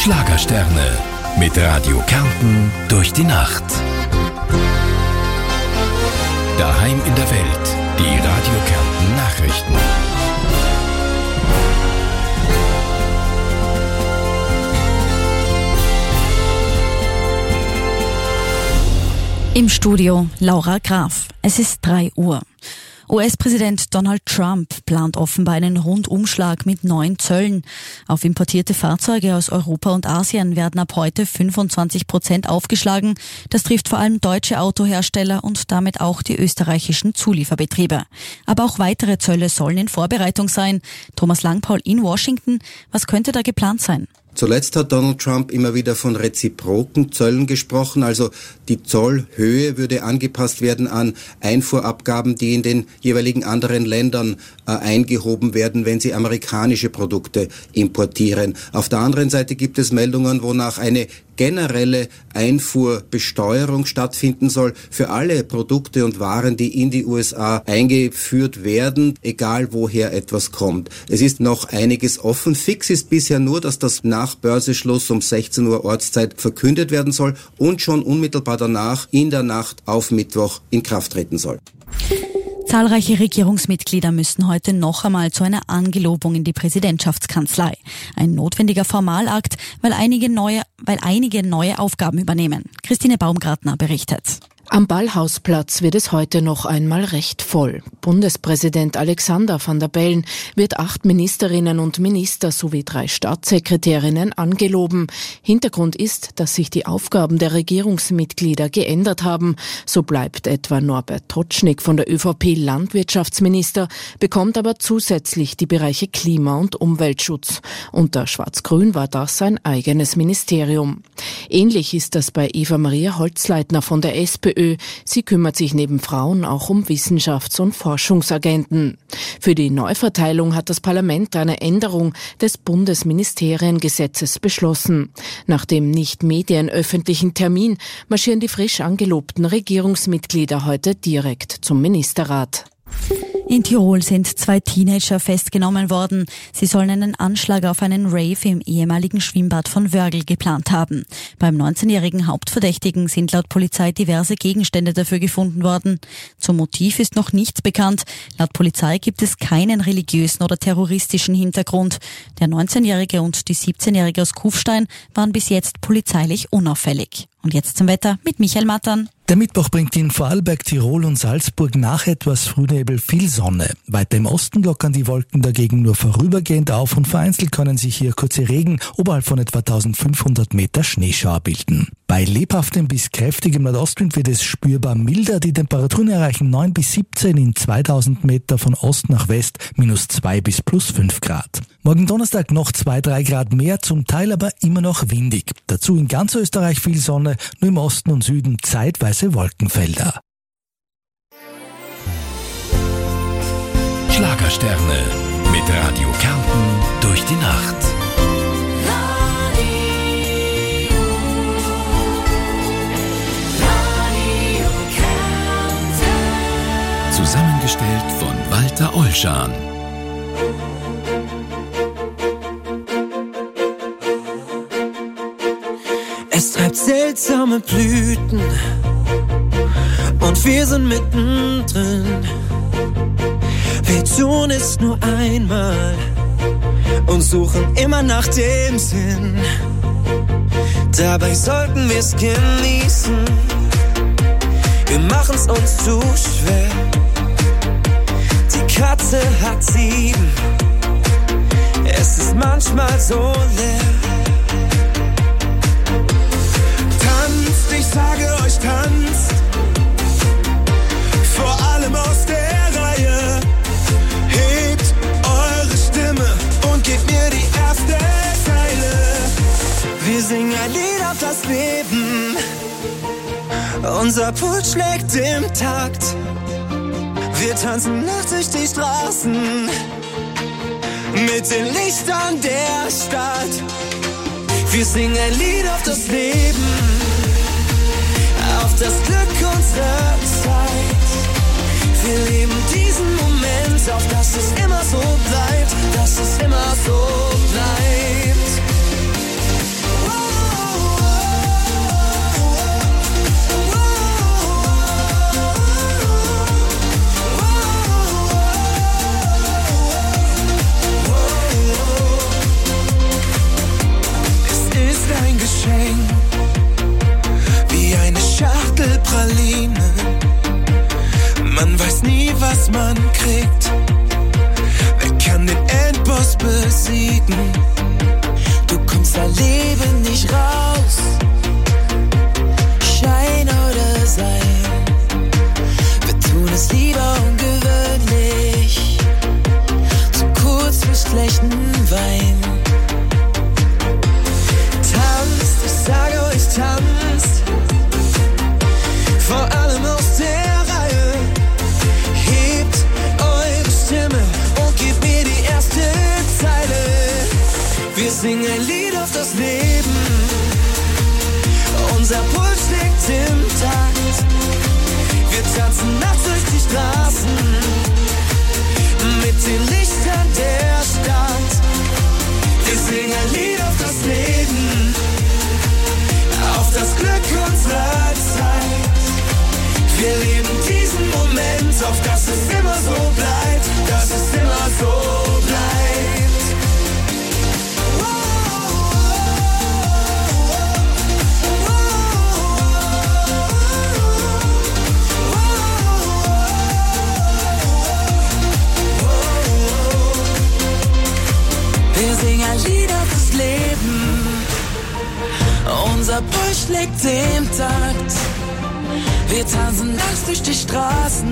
Schlagersterne mit Radio Kärnten durch die Nacht. Daheim in der Welt, die Radio Kärnten Nachrichten. Im Studio Laura Graf. Es ist 3 Uhr. US-Präsident Donald Trump plant offenbar einen Rundumschlag mit neuen Zöllen. Auf importierte Fahrzeuge aus Europa und Asien werden ab heute 25% aufgeschlagen. Das trifft vor allem deutsche Autohersteller und damit auch die österreichischen Zulieferbetriebe. Aber auch weitere Zölle sollen in Vorbereitung sein. Thomas Langpaul in Washington. Was könnte da geplant sein? Zuletzt hat Donald Trump immer wieder von reziproken Zöllen gesprochen, also die Zollhöhe würde angepasst werden an Einfuhrabgaben, die in den jeweiligen anderen Ländern eingehoben werden, wenn sie amerikanische Produkte importieren. Auf der anderen Seite gibt es Meldungen, wonach eine generelle Einfuhrbesteuerung stattfinden soll für alle Produkte und Waren, die in die USA eingeführt werden, egal woher etwas kommt. Es ist noch einiges offen. Fix ist bisher nur, dass das nach Börseschluss um 16 Uhr Ortszeit verkündet werden soll und schon unmittelbar danach in der Nacht auf Mittwoch in Kraft treten soll. Zahlreiche Regierungsmitglieder müssen heute noch einmal zu einer Angelobung in die Präsidentschaftskanzlei. Ein notwendiger Formalakt, weil einige neue Aufgaben übernehmen. Christine Baumgartner berichtet. Am Ballhausplatz wird es heute noch einmal recht voll. Bundespräsident Alexander Van der Bellen wird 8 Ministerinnen und Minister sowie 3 Staatssekretärinnen angeloben. Hintergrund ist, dass sich die Aufgaben der Regierungsmitglieder geändert haben. So bleibt etwa Norbert Totschnig von der ÖVP Landwirtschaftsminister, bekommt aber zusätzlich die Bereiche Klima- und Umweltschutz. Unter Schwarz-Grün war das sein eigenes Ministerium. Ähnlich ist das bei Eva-Maria Holzleitner von der SPÖ. Sie kümmert sich neben Frauen auch um Wissenschafts- und Forschungsagenten. Für die Neuverteilung hat das Parlament eine Änderung des Bundesministeriengesetzes beschlossen. Nach dem nicht medienöffentlichen Termin marschieren die frisch angelobten Regierungsmitglieder heute direkt zum Ministerrat. In Tirol sind 2 Teenager festgenommen worden. Sie sollen einen Anschlag auf einen Rave im ehemaligen Schwimmbad von Wörgl geplant haben. Beim 19-jährigen Hauptverdächtigen sind laut Polizei diverse Gegenstände dafür gefunden worden. Zum Motiv ist noch nichts bekannt. Laut Polizei gibt es keinen religiösen oder terroristischen Hintergrund. Der 19-jährige und die 17-jährige aus Kufstein waren bis jetzt polizeilich unauffällig. Und jetzt zum Wetter mit Michael Mattern. Der Mittwoch bringt in Vorarlberg, Tirol und Salzburg nach etwas Frühnebel viel Sonne. Weiter im Osten lockern die Wolken dagegen nur vorübergehend auf und vereinzelt können sich hier kurze Regen oberhalb von etwa 1500 Meter Schneeschauer bilden. Bei lebhaftem bis kräftigem Nordostwind wird es spürbar milder. Die Temperaturen erreichen 9 bis 17 in 2000 Meter von Ost nach West, -2 bis +5 Grad. Morgen Donnerstag noch 2-3 Grad mehr, zum Teil aber immer noch windig. Dazu in ganz Österreich viel Sonne, nur im Osten und Süden zeitweise Wolkenfelder. Schlagersterne mit Radio Kärnten durch die Nacht. Radio Kärnten. Zusammengestellt von Walter Olschan. Es treibt seltsame Blüten und wir sind mittendrin. Wir tun es nur einmal und suchen immer nach dem Sinn. Dabei sollten wir es genießen. Wir machen's uns zu schwer. Die Katze hat 7. Es ist manchmal so leer. Tanzt, ich sage euch, tanzt. Vor allem aus der Reihe. Hebt eure Stimme und gebt mir die erste Zeile. Wir singen ein Lied auf das Leben. Unser Puls schlägt im Takt. Wir tanzen nachts durch die Straßen mit den Lichtern der Stadt. Wir singen ein Lied auf das Leben, auf das Glück unserer Zeit. Wir leben diesen Moment, auf dass es immer so bleibt, dass es immer so bleibt. besiegen. Du kommst dein Leben nicht raus. Schein oder Sein, wir tun es lieber ungewöhnlich. Zu kurz für schlechten Wein. Tanzt, ich sage euch, tanzt. Vor allem aus der Reihe. Hebt eure Stimme und gebt mir die erste Zeile. Wir singen ein Lied auf das Leben. Unser Puls schlägt im Takt. Wir tanzen nachts durch die Straßen mit den Lichtern der Stadt. Wir singen ein Lied auf das Leben, auf das Glück unserer Zeit. Wir leben diesen Moment, auf dass es immer so bleibt, dass es immer so bleibt. Wir singen ein Lied auf das Leben, unser Puls schlägt im Takt. Wir tanzen nachts durch die Straßen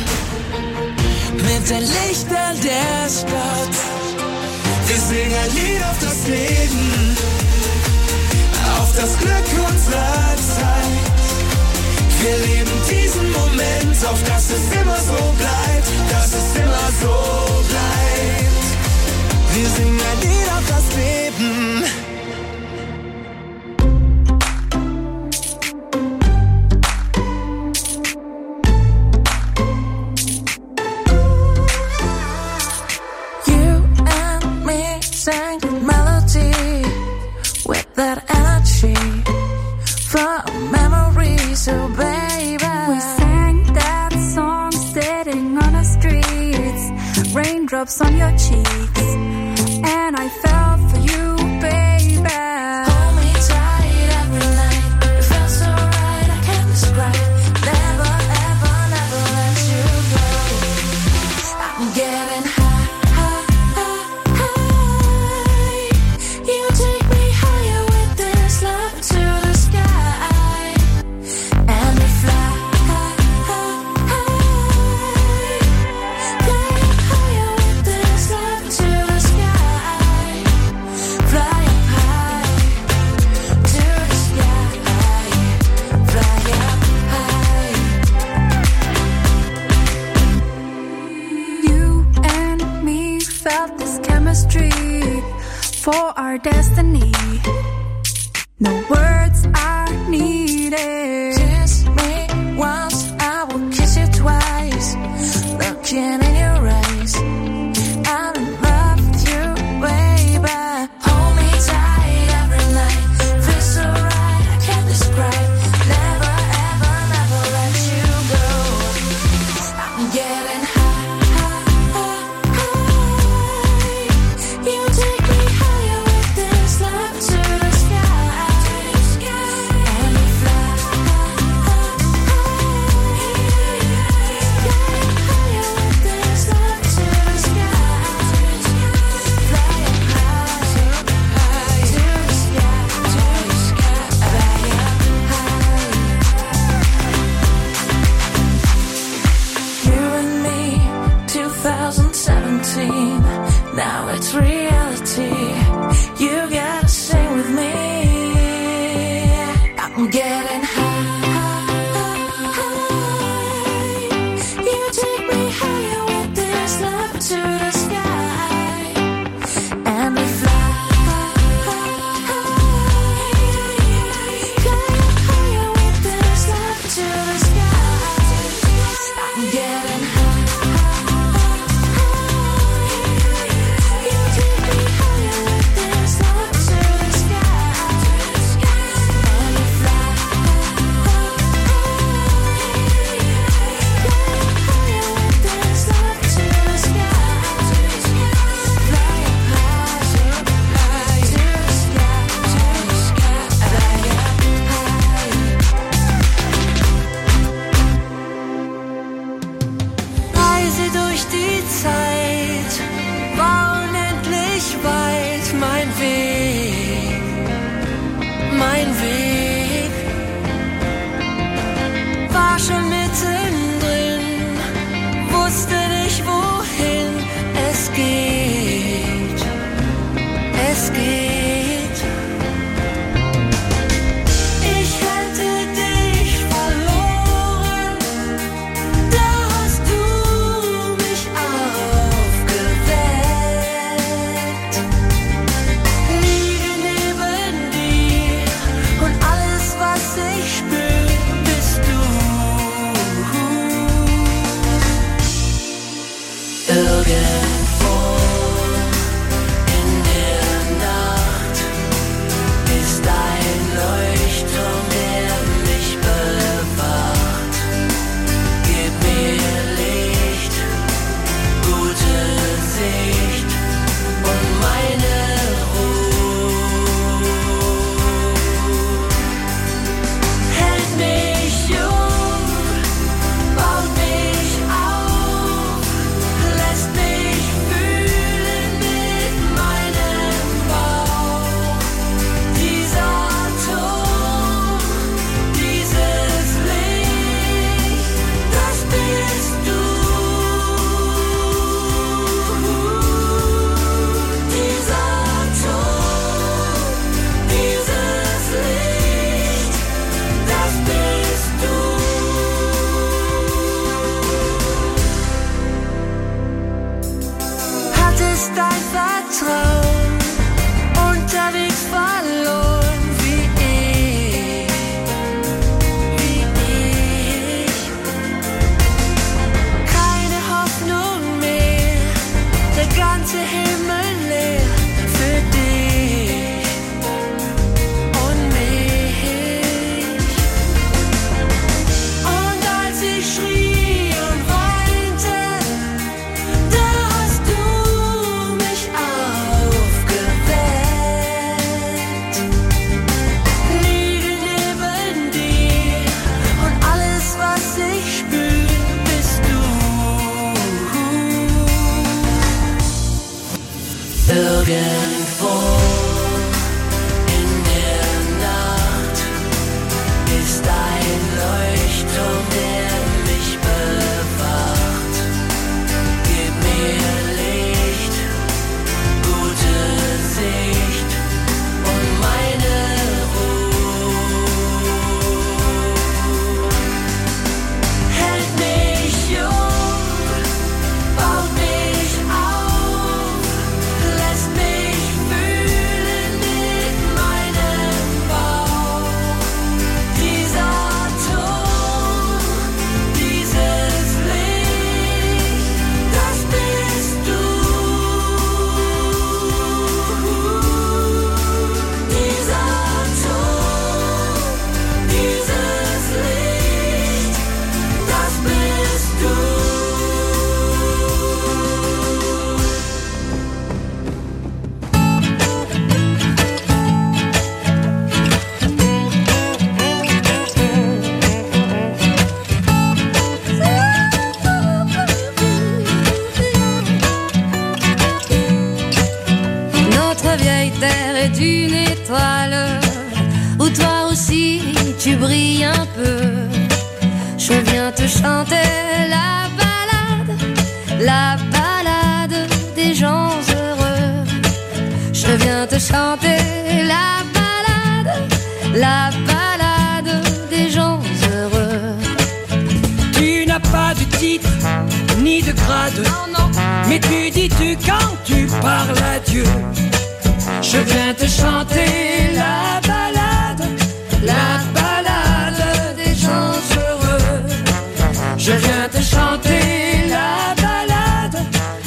mit den Lichtern der Stadt. Wir singen ein Lied auf das Leben, auf das Glück unserer Zeit. Wir leben diesen Moment, auf dass es immer so bleibt, dass es immer so bleibt. Wir singen ein Lied auf das Leben. Sang melody with that energy from memories, oh baby. We sang that song sitting on the streets, raindrops on your cheeks, and I fell for you, baby. Hold me tight every night, it feels so right, I can't describe. Never, ever, never let you go. I'm getting high. For our destiny, no words are needed. Kiss me once, I will kiss you twice. Looking in your eyes, I'm in love with you, baby. Hold me tight every night, feels so right, I can't describe. Never, ever, never let you go. I'm getting high. Now it's reality. You gotta sing with me. I'm getting high. You take me higher with this love to the sky, and we fly. Flying higher with this love to the sky. I'm getting high. You take me higher. Traum unterwegs verloren wie ich. Keine Hoffnung mehr, der ganze Himmel leer für dich und mich. Und als ich schrie und weinte, da hast du mich aufgeweckt. Liege neben dir und alles, was ich spür, bist du. Irgendwo in der Nacht ist ein Leuchtturm, der mich bewacht. Gib mir Licht, gute Sicht und meine Ruhe. Hält mich jung, baut mich auf, lässt mich fühlen mit meinem Bauch. Dieser Ton, dieses Licht, das bist du. Dieser Ton, dieses Licht, das bist du. Notre vieille terre est une étoile où toi aussi tu brilles un peu. Je viens te chanter la balade des gens heureux. Je viens te chanter la balade des gens heureux. Tu n'as pas de titre, ni de grade. Mais tu dis-tu quand tu parles à Dieu. Je viens te chanter la balade des gens heureux. Je viens te chanter la balade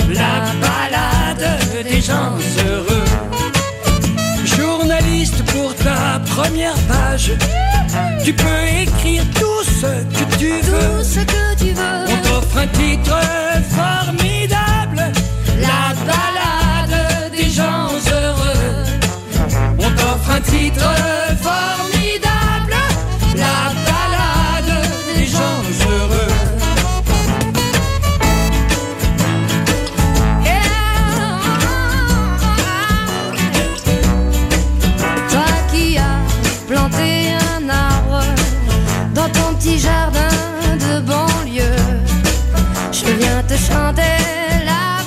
des gens heureux. Journaliste pour ta première page, tu peux écrire tout ce que tu veux. On t'offre un titre formidable, la balade des gens heureux. On t'offre un titre formidable, la balade des gens heureux. Toi qui as planté un arbre dans ton petit jardin de banlieue, je viens te chanter la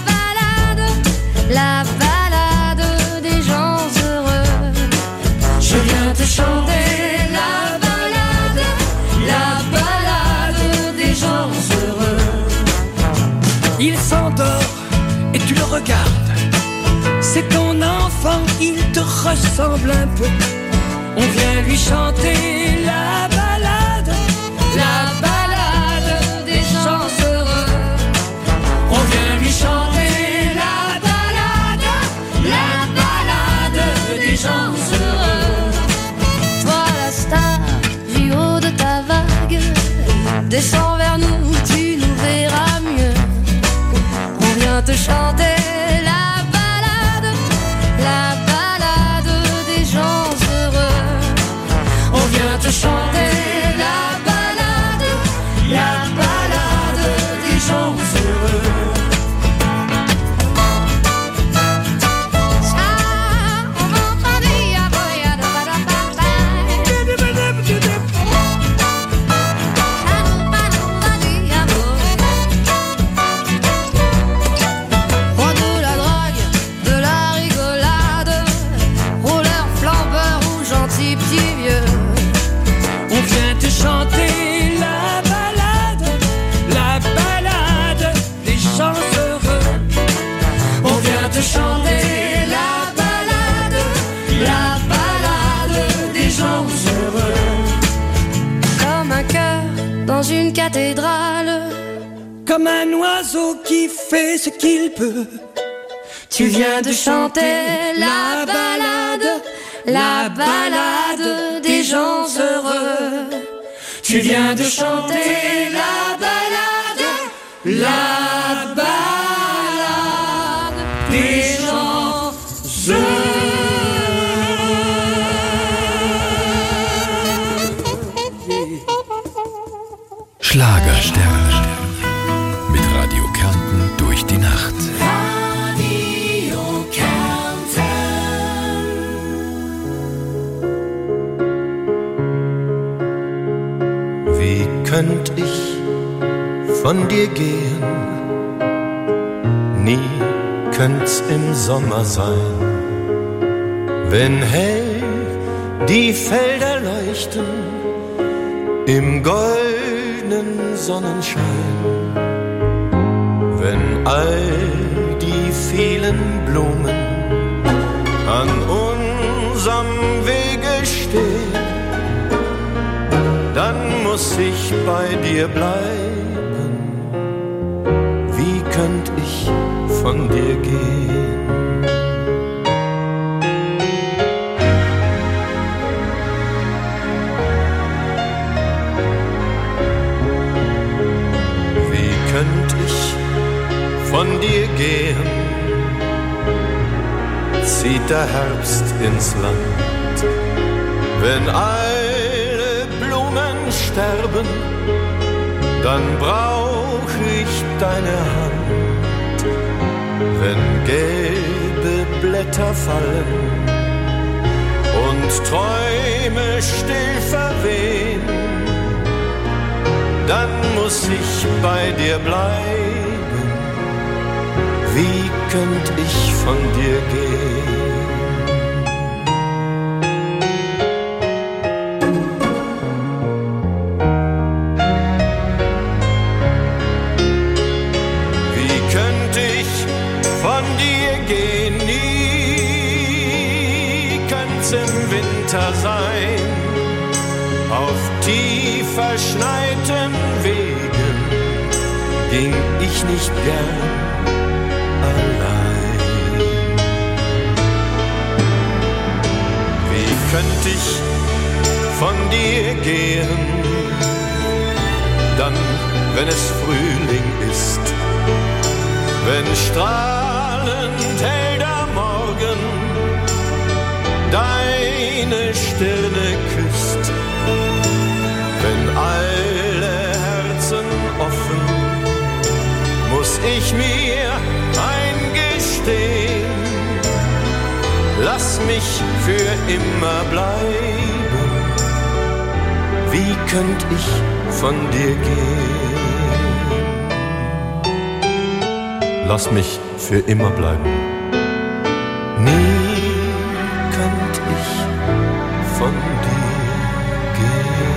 balade des gens heureux. Je viens te chanter la balade des gens heureux. Il s'endort et tu le regardes. C'est ton enfant, il te ressemble un peu. On vient lui chanter la balade des gens heureux. On vient lui chanter la balade des gens heureux. Toi la star du haut de ta vague, descends vers nous, tu nous verras mieux. On vient te chanter la balade des gens heureux. On vient te chanter la balade des gens heureux. comme un oiseau qui fait ce qu'il peut. Tu viens de chanter la balade des gens heureux. Tu viens de chanter la balade des gens heureux. Schlagerstern mit Radio Kärnten durch die Nacht. Radio Kärnten. Wie könnt ich von dir gehen? Nie könnt's im Sommer sein, wenn hell die Felder leuchten im goldenen Sonnenschein, wenn all die vielen Blumen an unserem Wege stehen, dann muss ich bei dir bleiben. Wie könnt ich von dir gehen? Könnt ich von dir gehen, zieht der Herbst ins Land. Wenn alle Blumen sterben, dann brauch ich deine Hand. Wenn gelbe Blätter fallen und Träume still verwehen, dann muss ich bei dir bleiben. Wie könnt ich von dir gehen? Wie könnt ich von dir gehen? Nie könnt's im Winter sein. Auf tief verschneiten Wegen ging ich nicht gern allein. Wie könnt ich von dir gehen, dann, wenn es Frühling ist, wenn strahlend hell der Morgen deine Stirne küsst, wenn alle Herzen offen, muss ich mir eingestehen, lass mich für immer bleiben. Wie könnt ich von dir gehen? Lass mich für immer bleiben. Nie könnt ich von dir gehen.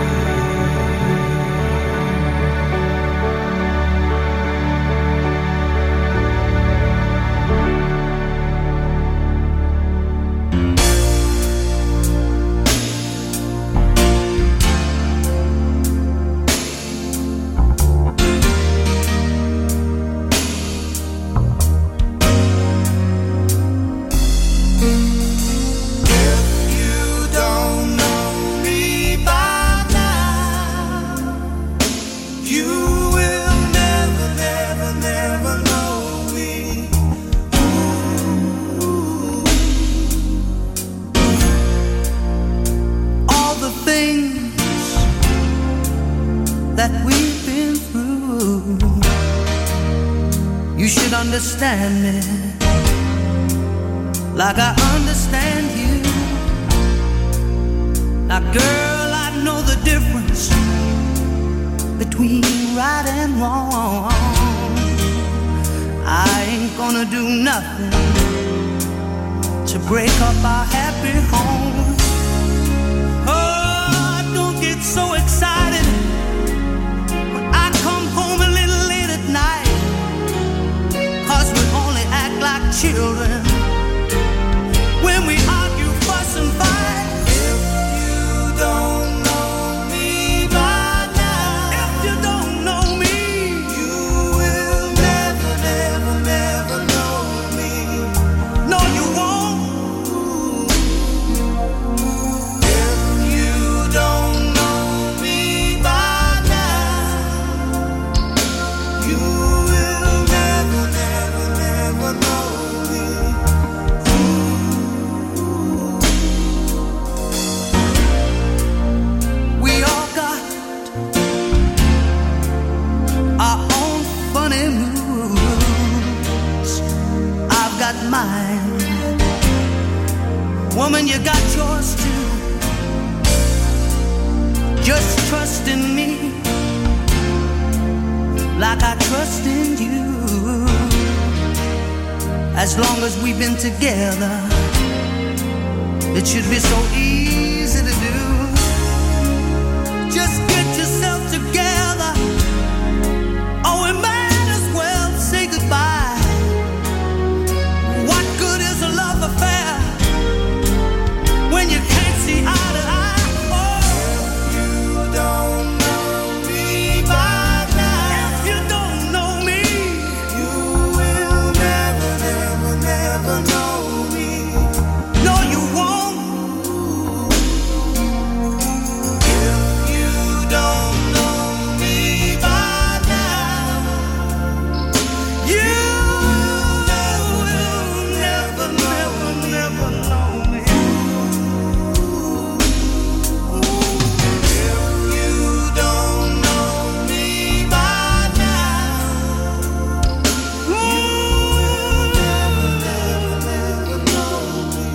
Understand me like I understand you. Now girl, I know the difference between right and wrong. I ain't gonna do nothing to break up our happy home. Oh, don't get so excited when I come home a little late at night. We only act like children when we argue, fuss and fight. If you don't know me by now, if you don't know me, you Woman, you got yours too. Just trust in me like I trust in you. As long as we've been together, it should be so easy to do. Just get yourself together, or we might as well say goodbye. What good is a love affair when you can't see eye to eye? Oh, if you don't know me by now, if you don't know me, you will never, never, never know me. No, you won't. If you don't know me by now, you will never, never, never know me. If you don't know me by now, you will never, never, never know me.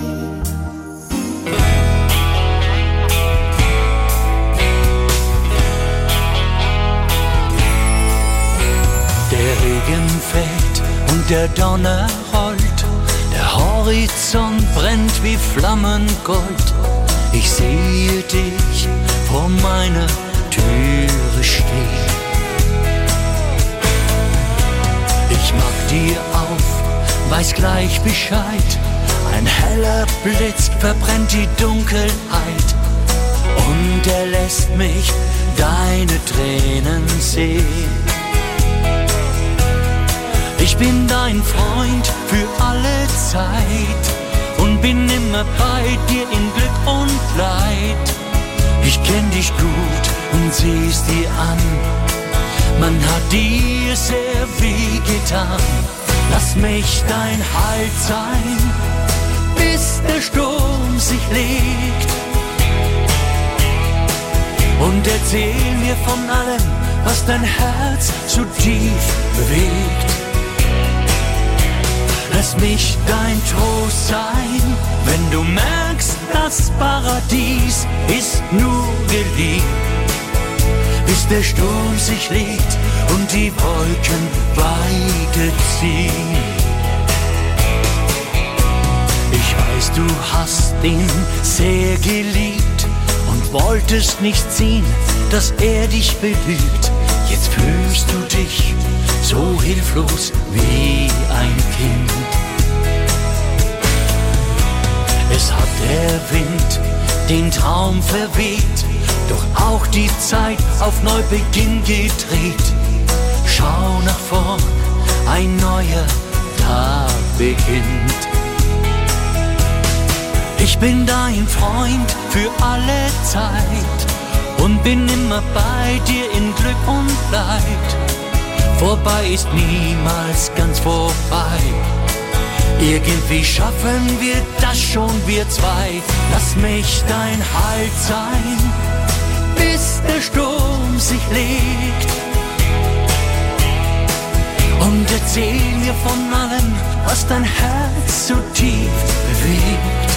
Der Regen fällt und der Donner rollt, der Horizont brennt wie Flammengold. Ich sehe dich vor meiner Türe stehen. Ich mach dir auf, weiß gleich Bescheid. Ein heller Blitz verbrennt die Dunkelheit und er lässt mich deine Tränen sehen. Ich bin dein Freund für alle Zeit und bin immer bei dir in Glück und Leid. Ich kenn dich gut und sieh's dir an, man hat dir sehr weh getan. Lass mich dein Halt sein, bis der Sturm sich legt. Und erzähl mir von allem, was dein Herz so tief bewegt. Lass mich dein Trost sein, wenn du merkst, das Paradies ist nur geliehen. Bis der Sturm sich legt und die Wolken weiterziehen. Ich weiß, du hast ihn sehr geliebt und wolltest nicht sehen, dass er dich belügt. Jetzt fühlst du dich so hilflos wie ein Kind. Es hat der Wind den Traum verweht, doch auch die Zeit auf Neubeginn gedreht. Schau nach vorn, ein neuer Tag beginnt. Ich bin dein Freund für alle Zeit und bin immer bei dir in Glück und Leid. Vorbei ist niemals ganz vorbei. Irgendwie schaffen wir das schon, wir zwei. Lass mich dein Halt sein, bis der Sturm sich legt. Und erzähl mir von allem, was dein Herz so tief bewegt.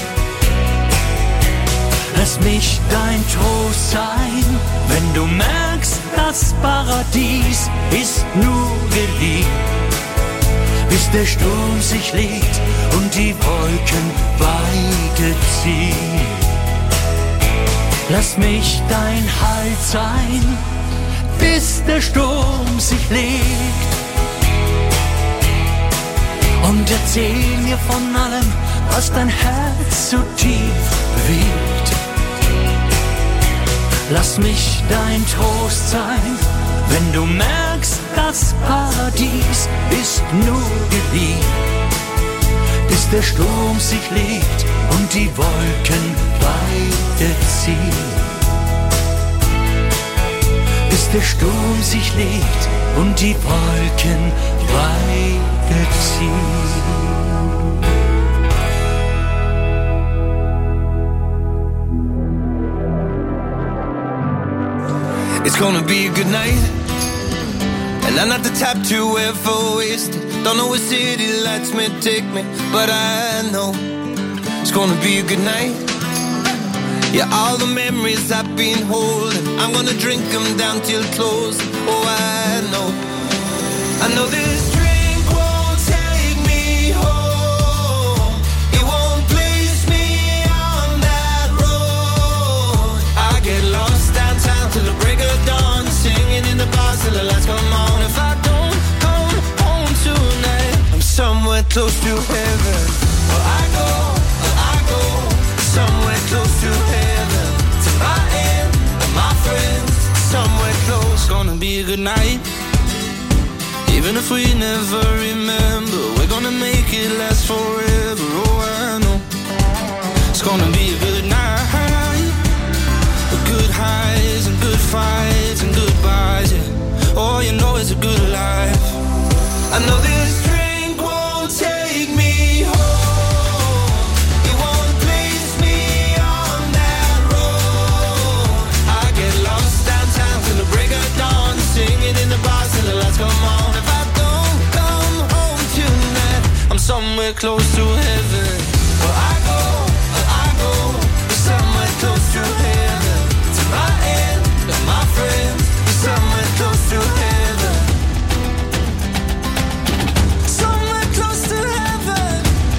Lass mich dein Trost sein, wenn du merkst, das Paradies ist nur geliehen. Bis der Sturm sich legt und die Wolken weiterziehen. Lass mich dein Halt sein, bis der Sturm sich legt. Und erzähl mir von allem, was dein Herz so tief bewegt. Lass mich dein Trost sein, wenn du merkst, das Paradies ist nur geliehen. Bis der Sturm sich legt und die Wolken weiterziehen. Bis der Sturm sich legt und die Wolken weiterziehen. It's gonna be a good night, and I'm not the type to ever waste it. Don't know where city lets me take me, but I know It's gonna be a good night. Yeah, all the memories I've been holding, I'm gonna drink them down till close. Oh, I know this drink won't take me home. It won't place me on that road. I get lost downtown till the break of dawn, singing in the bars till the lights come on. If I don't come home tonight, I'm somewhere close to heaven. Well, I go somewhere close to heaven, to my end and my friends, somewhere close. Gonna be a good night. Even if we never remember, we're gonna make it last forever. Oh, I know it's gonna be a good night. Good highs and good fights and goodbyes, yeah. Oh, you know it's a good life. I know this drink won't take me home. It won't place me on that road. I get lost downtown till the break of dawn, singing in the bars till the lights come on. If I don't come home tonight, I'm somewhere close to heaven. Well, I go somewhere close to heaven, to my end and my friends, somewhere close to heaven. Somewhere close to heaven.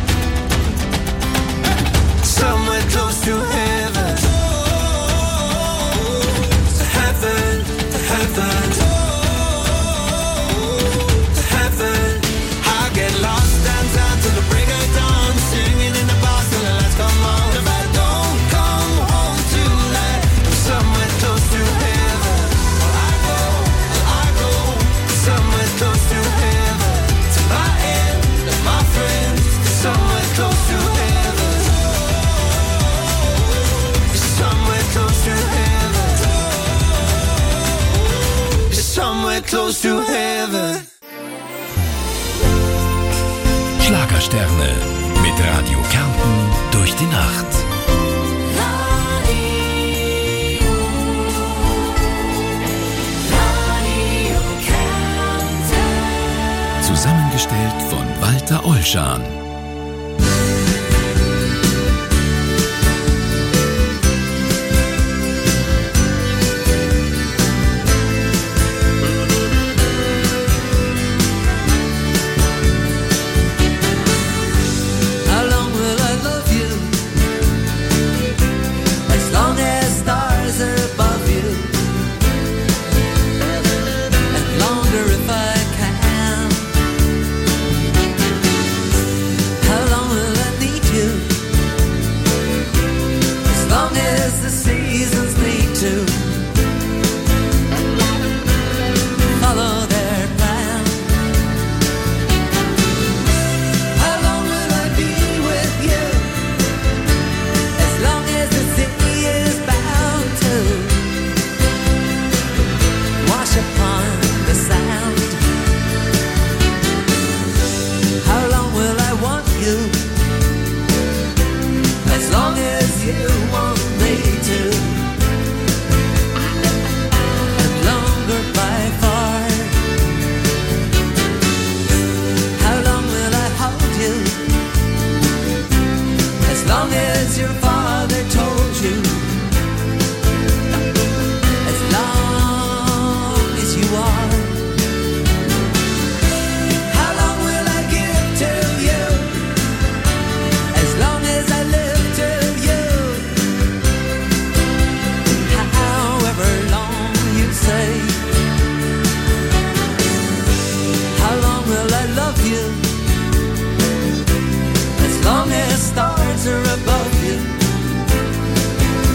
Somewhere close to heaven. To heaven, to heaven. To heaven. I get lost downtown till the break of dawn, singing in the bars till the lights come on. If I don't come home tonight, I'm somewhere close to heaven. Well, I go somewhere close to heaven, to my end and my friends, somewhere close to heaven. Somewhere close to heaven. Somewhere close to heaven. Schlagersterne mit Radio Kärnten durch die Nacht. Zusammengestellt von Walter Ollschan. How long will I love you? As long as stars are above you, and longer if I can. How long will I need you? As long as the seasons need to follow their plan. How long will I be with you? As long as the sea is bound to wash upon the sound. How long will I want you? As long as you want me to, and longer by far. How long will I hold you? As long as your father told you. As long as you are. How long will I give to you? As long as I live till you. However long you say. How long will I love you? As long as stars are above you,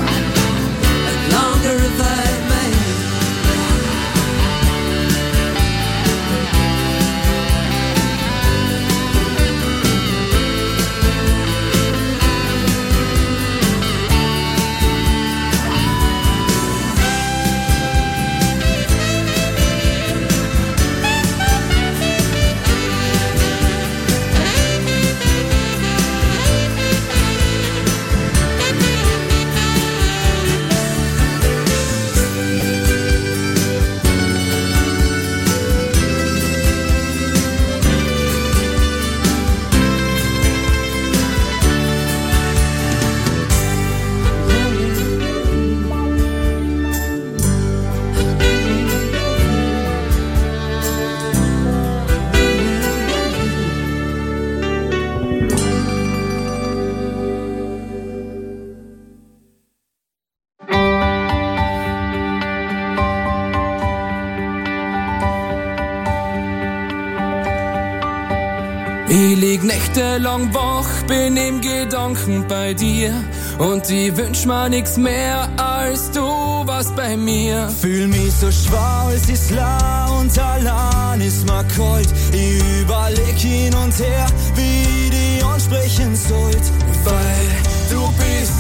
lieg nächtelang wach, bin im Gedanken bei dir. Und ich wünsch mir nix mehr, als du warst bei mir. Fühl mich so schwer, es ist lau und allein ist mir kalt. Ich überleg hin und her, wie ich dich ansprechen sollt. Weil du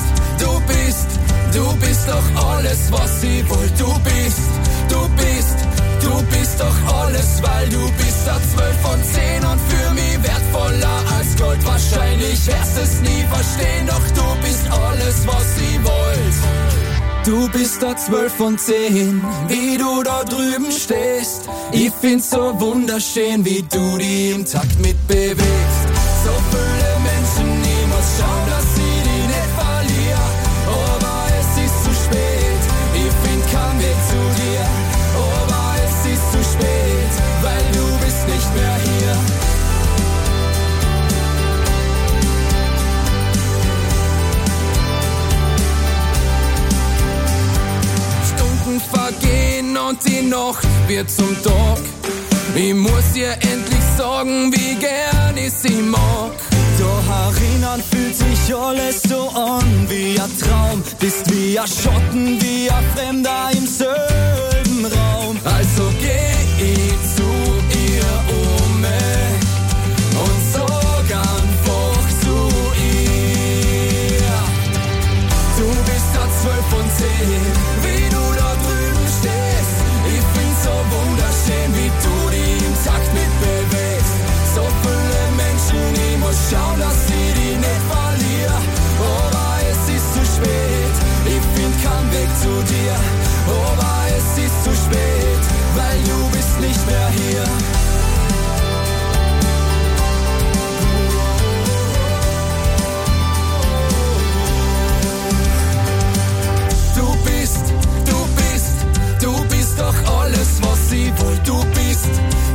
bist doch alles, was ich wollt. Du bist doch alles, weil du bist da 12 von 10 und für mich wertvoller als Gold. Wahrscheinlich wirst es nie verstehen, doch du bist alles, was ich wollt. Du bist da 12 von 10, wie du da drüben stehst. Ich find's so wunderschön, wie du dich im Takt mitbewegst. So viele Menschen, ich muss schauen, dass ich die nicht verliere. Aber es ist zu spät, ich find keinen Weg zu dir. Aber es ist zu spät, weil du bist nicht mehr hier. Stunden vergehen und die Nacht wird zum Tag. Ich muss ihr endlich sagen, wie gern ich sie mag. Da herinnen fühlt sich alles so an wie ein Traum. Bist wie ein Schatten, wie ein Fremder im selben Raum. Also geh ich zu ihr und sag einfach zu ihr. Du bist da 12 von 10, wie du da drüben stehst. Ich find's so wunderschön, wie du dich im Takt mitbewegst. So viele Menschen, ich muss schauen, dass ich die nicht verliere. Aber es ist zu spät, ich find keinen Weg zu dir. Aber es ist zu spät, weil du bist nicht mehr hier. Du bist doch alles, was ich wollt. Du bist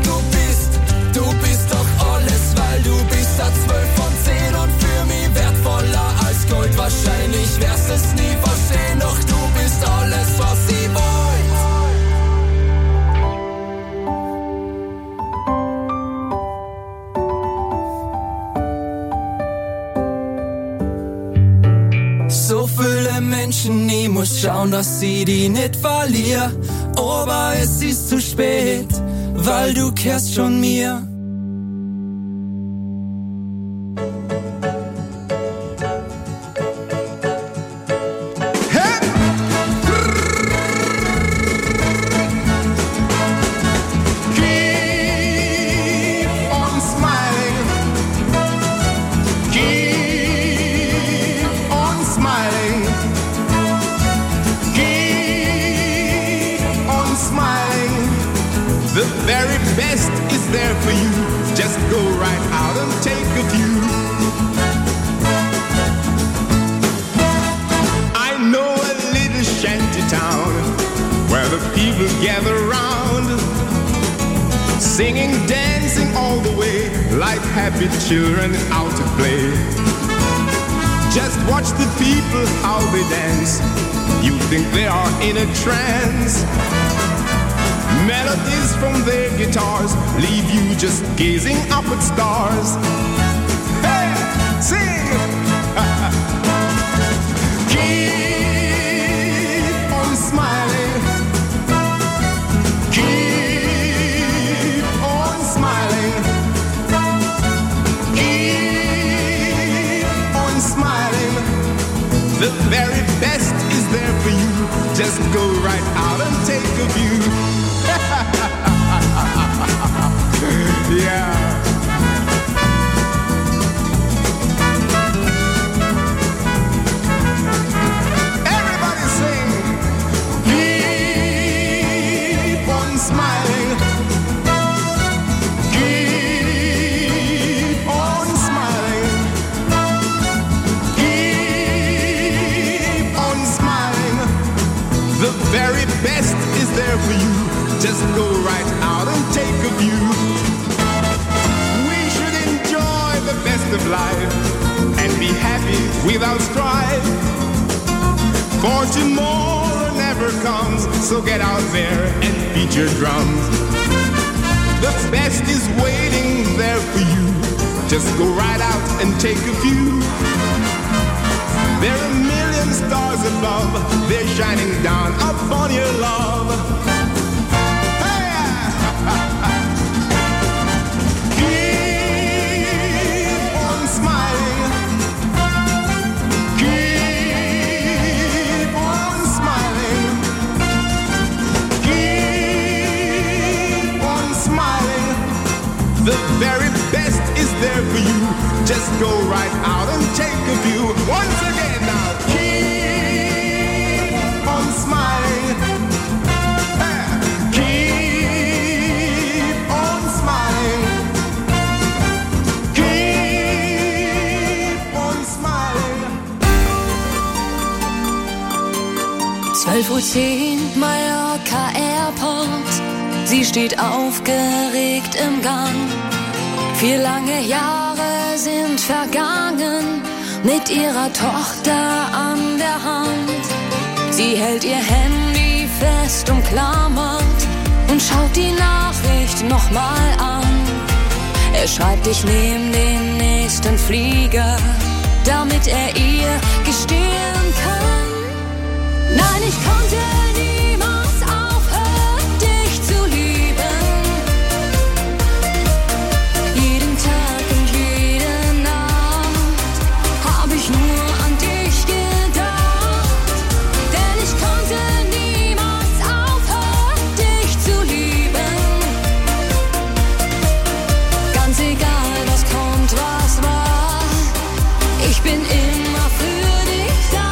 doch alles, weil du bist da 12 von 10 und für mich wertvoller als Gold. Wahrscheinlich wirst es nie verstehen, doch du bist alles, was ich wollt. So viele Menschen, ich muss schauen, dass ich die nicht verliere. Aber es ist zu spät, weil du kehrst schon mir. Children out to play. Just watch the people how they dance. You think they are in a trance. Melodies from their guitars leave you just gazing up at stars. Hey, sing! Keep on smiling. Keep on smiling. The very best is there for you. Just go right out and take a view. Yeah. Everybody sing. Keep on smiling. Keep on smiling. The very best is there for you. Just go right out and take a view. We should enjoy the best of life and be happy without strife. For tomorrow never comes, so get out there and beat your drums. The best is waiting there for you. just go right out and take a view. There are a million stars above, they're shining down upon your love. Hey! Keep on smiling. Keep on smiling. Keep on smiling. The very best is there for you. Just go right out and take a view. Once again now, keep on smiling. Keep on smiling. Keep on smiling. 12:10 Uhr, Mallorca Airport. Sie steht aufgeregt im Gang. 4 lange Jahre sind vergangen, mit ihrer Tochter an der Hand. Sie hält ihr Handy fest umklammert und schaut die Nachricht nochmal an. Er schreibt, ich nehm den nächsten Flieger, damit er ihr gestehen kann. Nein, ich konnte niemals aufhören, dich zu lieben. Jeden Tag und jede Nacht hab ich nur an dich gedacht. Denn ich konnte niemals aufhören, dich zu lieben. Ganz egal, was kommt, was war, ich bin immer für dich da.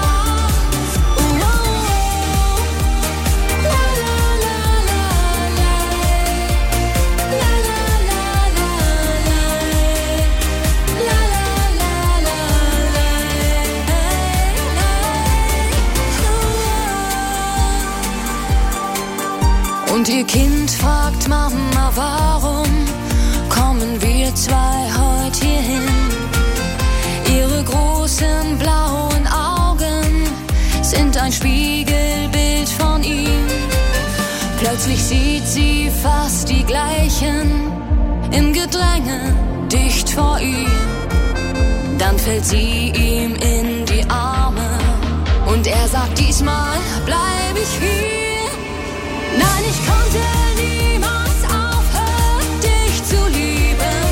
Und ihr Kind fragt Mama, warum kommen wir zwei heute hierhin? Ihre großen blauen Augen sind ein Spiegelbild von ihm. Plötzlich sieht sie fast die gleichen im Gedränge dicht vor ihm. Dann fällt sie ihm in die Arme und er sagt, diesmal bleib ich hier. Nein, ich konnte niemals aufhören, dich zu lieben.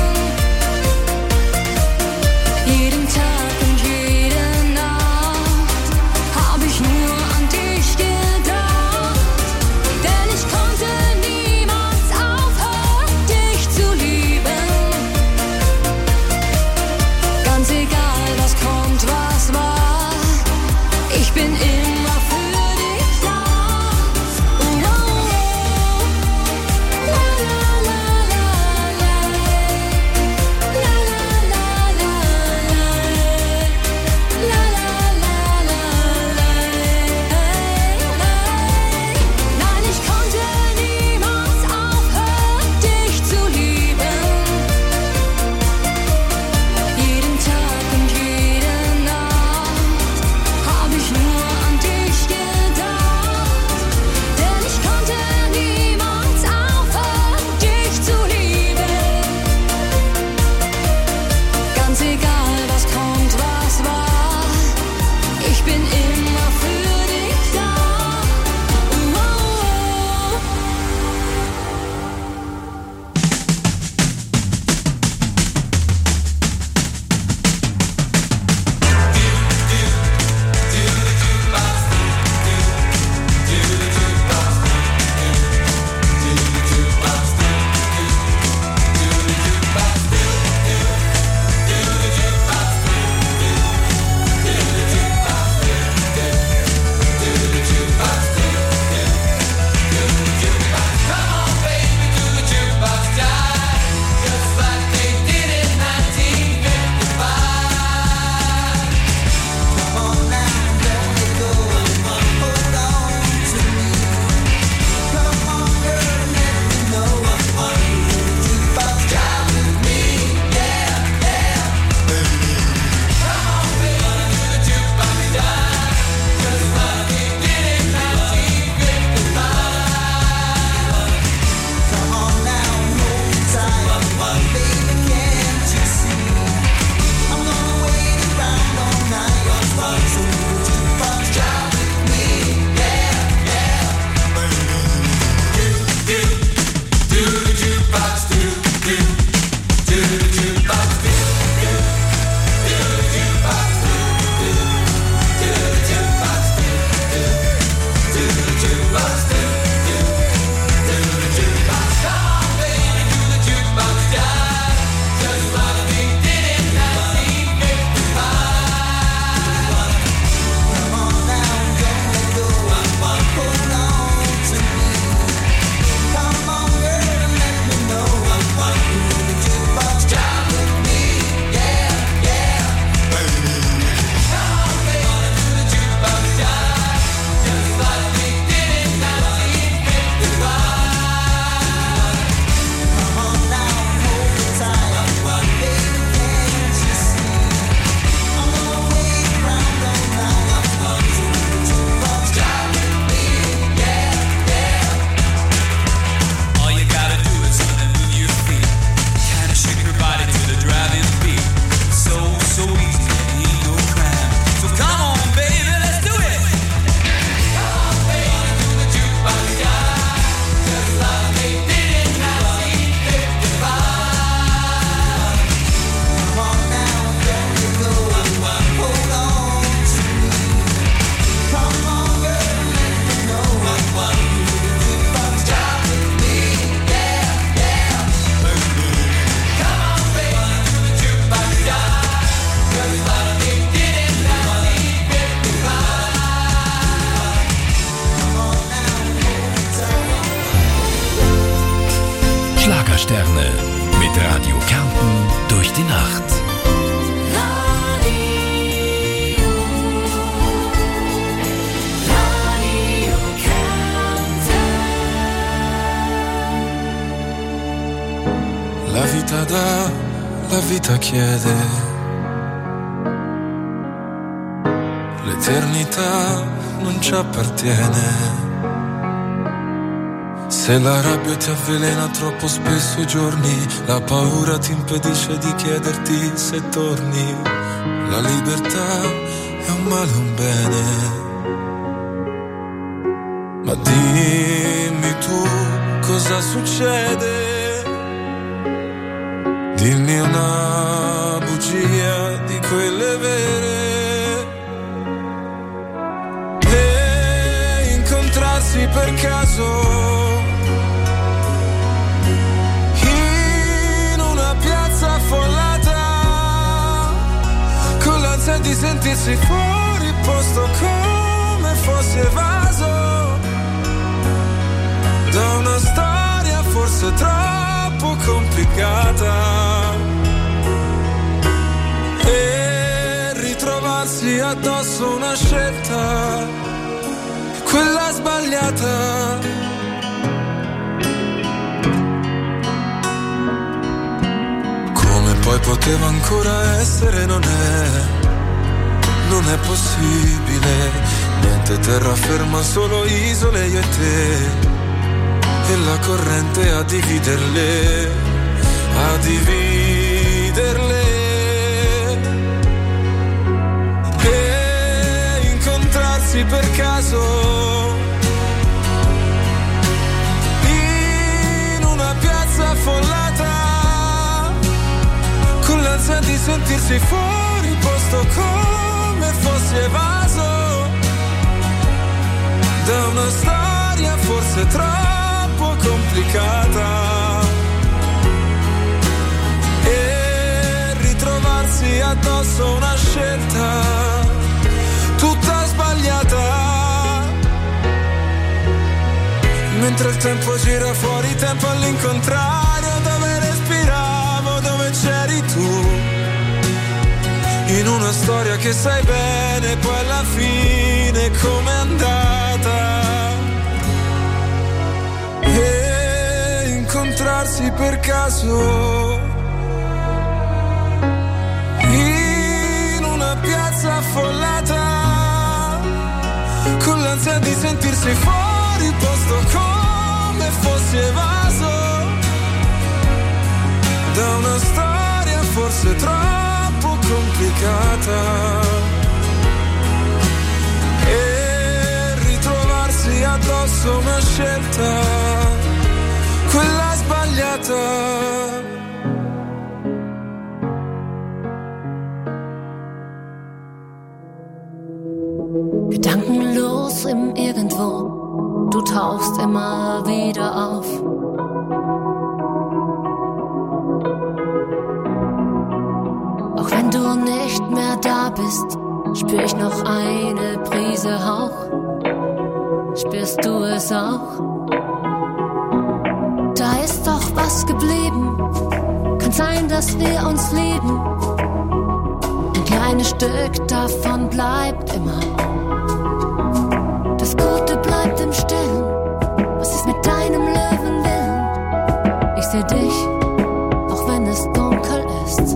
Jeden Tag und jede Nacht hab ich nur an dich gedacht. Denn ich konnte niemals aufhören, dich zu lieben. Ganz egal, was kommt, was war. strada la vita chiede, l'eternità non ci appartiene. Se la rabbia ti avvelena troppo spesso i giorni, la paura ti impedisce di chiederti se torni. La libertà è un male o un bene? Ma dimmi tu cosa succede, dimmi una bugia di quelle vere, e incontrarsi per caso in una piazza affollata, con l'ansia di sentirsi fuori posto come fossi evaso da una storia forse troppo complicata, e ritrovarsi addosso una scelta, quella sbagliata. Come poi poteva ancora essere, non è possibile, niente terraferma, solo isole io e te, e la corrente a dividerle, e incontrarsi per caso in una piazza affollata, con l'ansia di sentirsi fuori posto come fossi evaso da una storia forse troppo complicata, e ritrovarsi addosso una scelta tutta sbagliata, mentre il tempo gira fuori tempo all'incontrario, dove respiravo, dove c'eri tu, in una storia che sai bene poi alla fine com'è andata. Incontrarsi per caso in una piazza affollata, con l'ansia di sentirsi fuori posto come fossi evaso da una storia forse troppo complicata, e ritrovarsi addosso una scelta, quella sbagliata. Gedankenlos im Irgendwo, du tauchst immer wieder auf. Auch wenn du nicht mehr da bist, spür ich noch eine Prise Hauch. Spürst du es auch? Da ist doch was geblieben, kann sein, dass wir uns lieben. Ein kleines Stück davon bleibt immer. Das Gute bleibt im Stillen. Was ist mit deinem Löwenwillen? Ich seh dich, auch wenn es dunkel ist.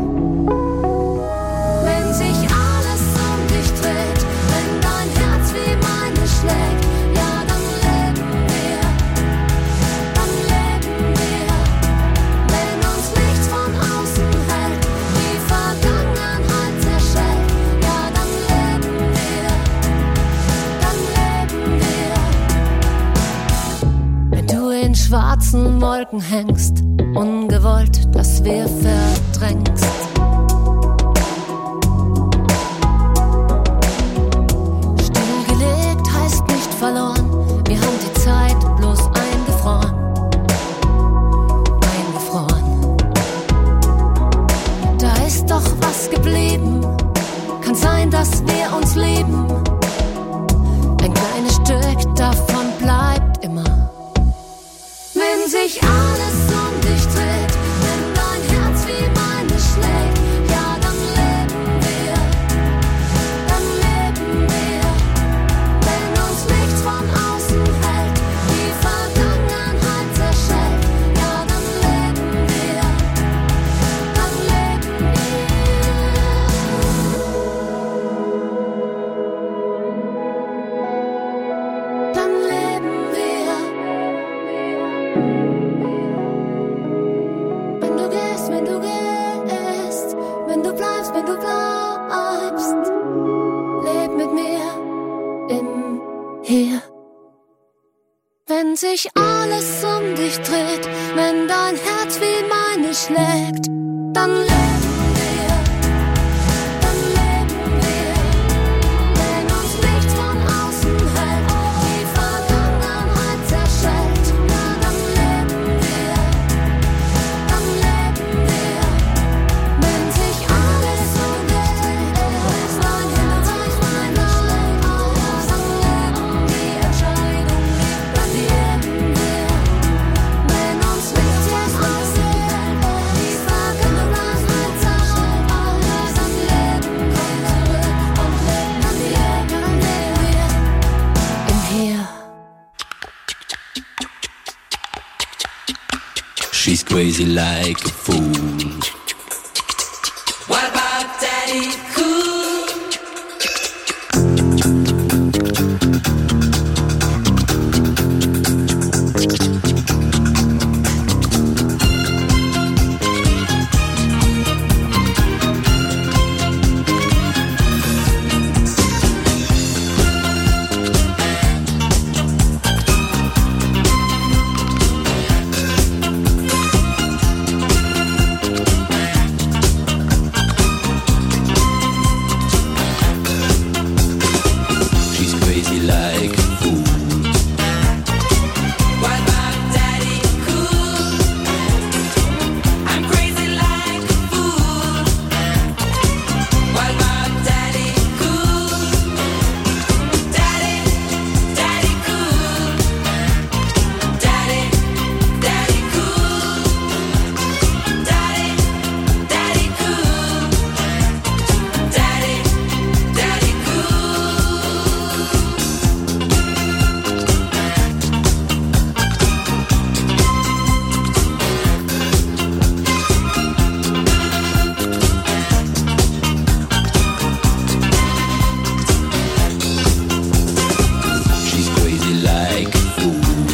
Wenn sich alles um dich dreht, wenn dein Herz wie meines schlägt, ja, dann leben wir. Dann leben wir. Wenn uns nichts von außen hält, die Vergangenheit zerschellt, ja, dann leben wir. Dann leben wir. Wenn du in schwarzen Wolken hängst, ungewollt, dass wir verdrängst. Stillgelegt heißt nicht verloren, wir haben die Zeit bloß eingefroren. Eingefroren. Da ist doch was geblieben, kann sein, dass wir uns lieben. Ein kleines Stück davon bleibt immer. Wenn sich alles um dich dreht, wenn dein Herz wie meines schlägt, ja, dann leben wir. Dann leben wir. Wenn uns nichts von außen hält, die Vergangenheit zerschellt, ja, dann leben wir. hier. Wenn sich alles um dich dreht, wenn dein Herz wie meines schlägt, dann leben wir, dann leben wir. Wenn uns nichts von außen hält, die Vergangenheit zerschellt, dann leben wir, dann leben wir. Wenn sich alles um dich dreht, dein Herz wie meines schlägt, dann leben die Entscheidung liegt bei dir. Wenn uns nichts von außen hält, die Vergangenheit zerschellt, dann Leben kommt zurück und lebt mit dir, dann leben wir im Hier. She's crazy like a fool. What about Daddy Cool? She's crazy like a fool. What about Daddy Cool? I'm crazy like a fool. What about Daddy Cool? Daddy, Daddy Cool. Daddy, Daddy Cool. Daddy, Daddy Cool. Daddy, Daddy Cool. She's crazy like a fool.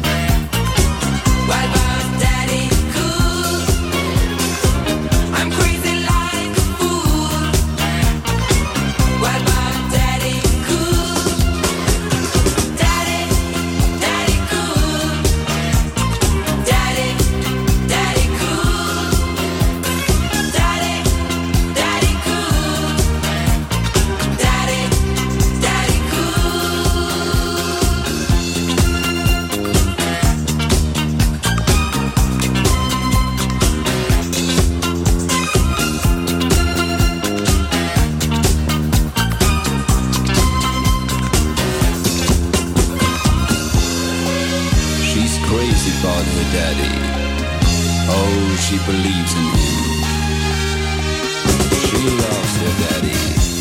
What about Daddy Cool? I'm crazy like a fool. What about Daddy Cool? Daddy, Daddy Cool. Daddy, Daddy Cool. Daddy, Daddy Cool. Daddy, Daddy She's crazy about her daddy. Oh, she believes in him. She loves her daddy.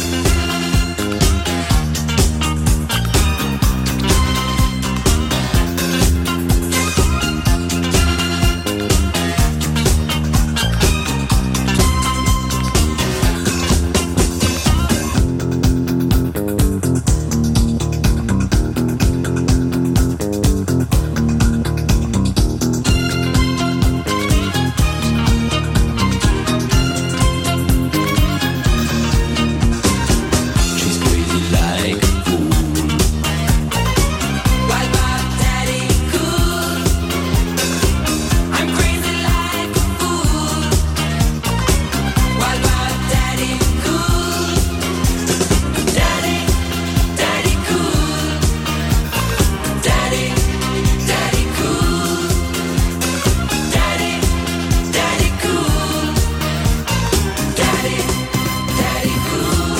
She's crazy like a fool. What about Daddy Cool? I'm crazy like a fool. What about Daddy Cool? Daddy, Daddy Cool. Daddy, Daddy Cool. Daddy, Daddy Cool. Daddy, Daddy Cool.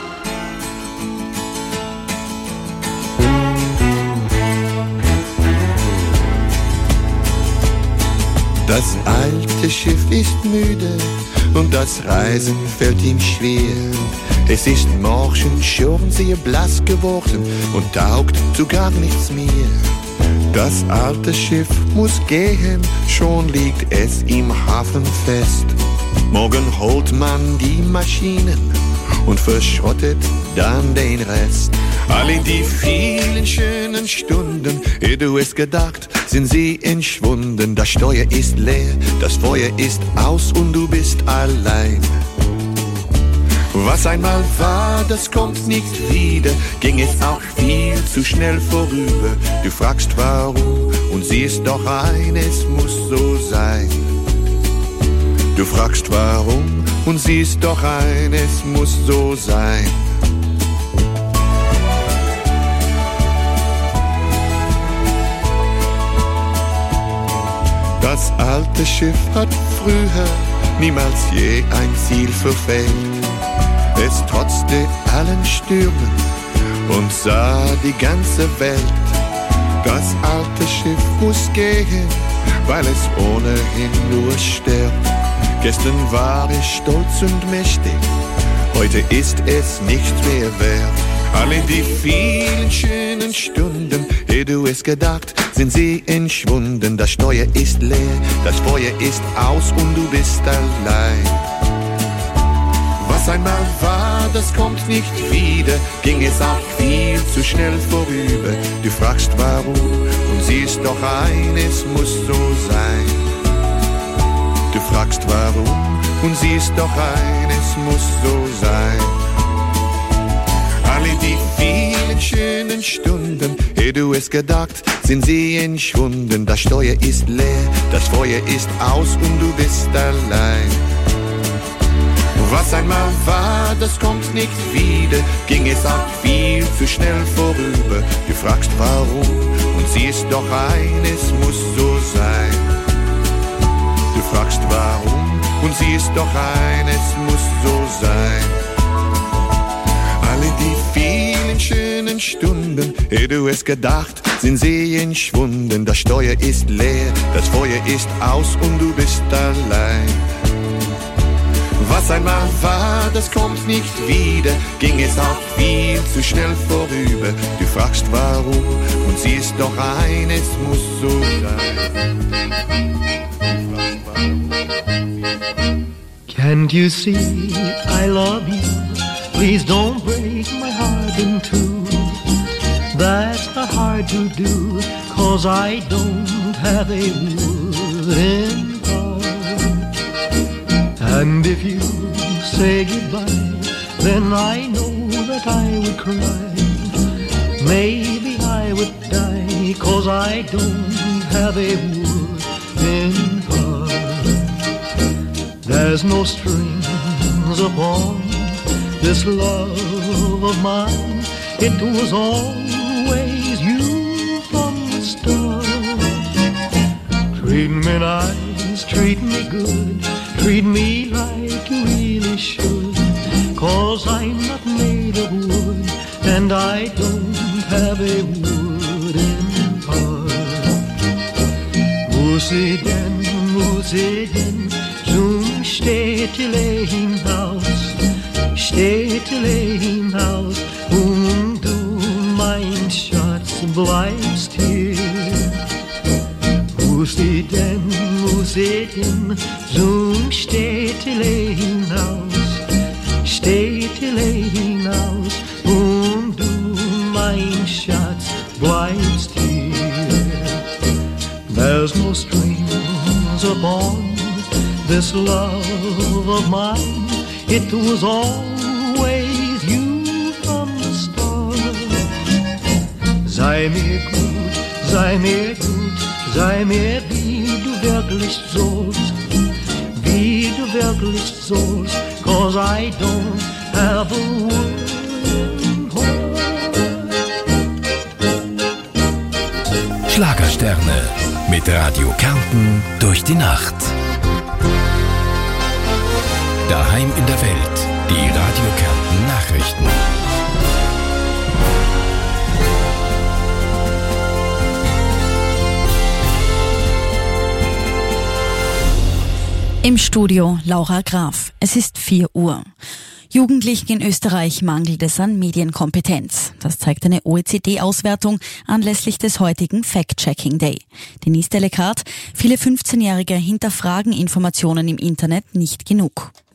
Das alte Schiff ist müde und das Reisen fällt ihm schwer. Es ist morgen schon sehr blass geworden und taugt zu gar nichts mehr. Das alte Schiff muss gehen, schon liegt es im Hafen fest. Morgen holt man die Maschinen und verschrottet dann den Rest. Alle die vielen schönen Stunden, ehe du es gedacht, sind sie entschwunden. Das Steuer ist leer, das Feuer ist aus und du bist allein. Was einmal war, das kommt nicht wieder, ging es auch viel zu schnell vorüber. Du fragst warum und siehst doch ein, es muss so sein. Du fragst warum und siehst doch ein, es muss so sein. Das alte Schiff hat früher niemals je ein Ziel verfehlt. Es trotzte allen Stürmen und sah die ganze Welt. Das alte Schiff muss gehen, weil es ohnehin nur stirbt. Gestern war es stolz und mächtig, heute ist es nichts mehr wert. Alle die vielen schönen Stunden, ehe du es gedacht, sind sie entschwunden. Das Steuer ist leer, das Feuer ist aus und du bist allein. Was einmal war, das kommt nicht wieder, ging es auch viel zu schnell vorüber. Du fragst warum und siehst doch ein, es muss so sein. Du fragst warum und siehst doch ein, es muss so sein. Alle die vielen schönen Stunden, ehe du es gedacht, sind sie entschwunden. Das Steuer ist leer, das Feuer ist aus und du bist allein. Was einmal war, das kommt nicht wieder, ging es auch viel zu schnell vorüber. Du fragst warum und siehst doch ein, es muss so sein. Du fragst warum und siehst doch ein, es muss so sein. Alle die vielen schönen Stunden, ehe du es gedacht, sind sie entschwunden. Das Steuer ist leer, das Feuer ist aus und du bist allein. Was einmal war, das kommt nicht wieder, ging es auch viel zu schnell vorüber. Du fragst warum und siehst doch ein, es muss so sein. Can't you see I love you? Please don't break my heart in two. That's not hard to do, 'cause I don't have a wooden heart. And if you say goodbye, then I know that I would cry. Maybe I would die, 'cause I don't have a wooden heart. There's no strings upon this love of mine. It was always you from the start. Treat me nice, treat me good, treat me like you really should, 'cause I'm not made of wood, and I don't have a wooden heart. Musiden, zum Städtele hinaus, und du, mein Schatz, bleibst hier. Musiden, zum Städtele hinaus, und du, mein Schatz, bleibst hier. There's no strings upon this love of mine. It was always you from the start. Sei mir gut, sei mir gut, sei mir wie du wirklich sollst, wie du wirklich sollst, 'cause I don't have a wooden heart. Schlagersterne mit Radio Kärnten durch die Nacht. Daheim in der Welt, die Radio Kärnten Nachrichten. Im Studio Laura Graf. Es ist 4 Uhr. Jugendlichen in Österreich mangelt es an Medienkompetenz. Das zeigt eine OECD-Auswertung anlässlich des heutigen Fact-Checking Day. Denise Delecat, viele 15-Jährige hinterfragen Informationen im Internet nicht genug.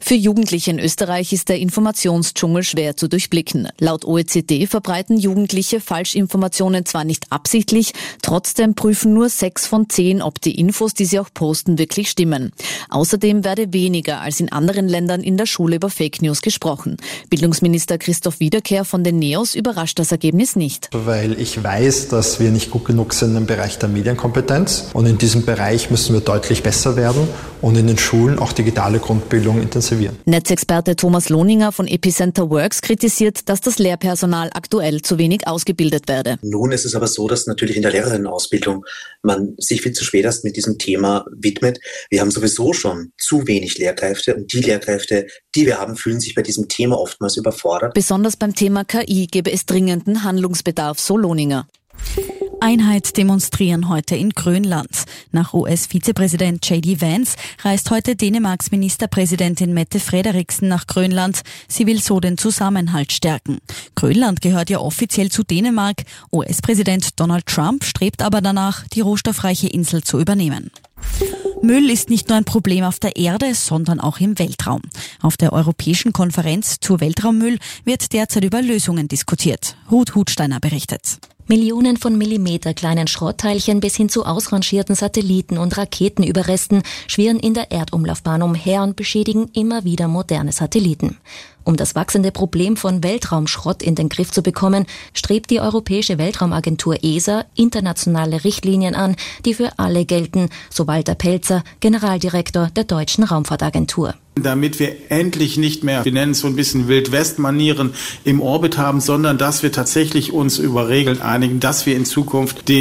Für Jugendliche in Österreich ist der Informationsdschungel schwer zu durchblicken. Laut OECD verbreiten Jugendliche Falschinformationen zwar nicht absichtlich, trotzdem prüfen nur 6 von 10, ob die Infos, die sie auch posten, wirklich stimmen. Außerdem werde weniger als in anderen Ländern in der Schule über Fake News gesprochen. Bildungsminister Christoph Wiederkehr von den NEOS überrascht das Ergebnis nicht. Weil ich weiß, dass wir nicht gut genug sind im Bereich der Medienkompetenz. Und in diesem Bereich müssen wir deutlich besser werden und in den Schulen auch digitale Grundbildung intensivieren. Netzexperte Thomas Lohninger von Epicenter Works kritisiert, dass das Lehrpersonal aktuell zu wenig ausgebildet werde. Nun ist es aber so, dass natürlich in der Lehrerinnenausbildung man sich viel zu spät erst mit diesem Thema widmet. Wir haben sowieso schon zu wenig Lehrkräfte und die Lehrkräfte, die wir haben, fühlen sich bei diesem Thema oftmals überfordert. Besonders beim Thema KI gäbe es dringenden Handlungsbedarf, so Lohninger. Einheit demonstrieren heute in Grönland. Nach US-Vizepräsident J.D. Vance reist heute Dänemarks Ministerpräsidentin Mette Frederiksen nach Grönland. Sie will so den Zusammenhalt stärken. Grönland gehört ja offiziell zu Dänemark. US-Präsident Donald Trump strebt aber danach, die rohstoffreiche Insel zu übernehmen. Müll ist nicht nur ein Problem auf der Erde, sondern auch im Weltraum. Auf der Europäischen Konferenz zu Weltraummüll wird derzeit über Lösungen diskutiert. Ruth Hutsteiner berichtet. Millionen von millimeterkleinen Schrottteilchen bis hin zu ausrangierten Satelliten- und Raketenüberresten schwirren in der Erdumlaufbahn umher und beschädigen immer wieder moderne Satelliten. Um das wachsende Problem von Weltraumschrott in den Griff zu bekommen, strebt die Europäische Weltraumagentur ESA internationale Richtlinien an, die für alle gelten, so Walter Pelzer, Generaldirektor der Deutschen Raumfahrtagentur. Damit wir endlich nicht mehr, wir nennen es so ein bisschen Wild-West-Manieren im Orbit haben, sondern dass wir tatsächlich uns über Regeln einigen, dass wir in Zukunft die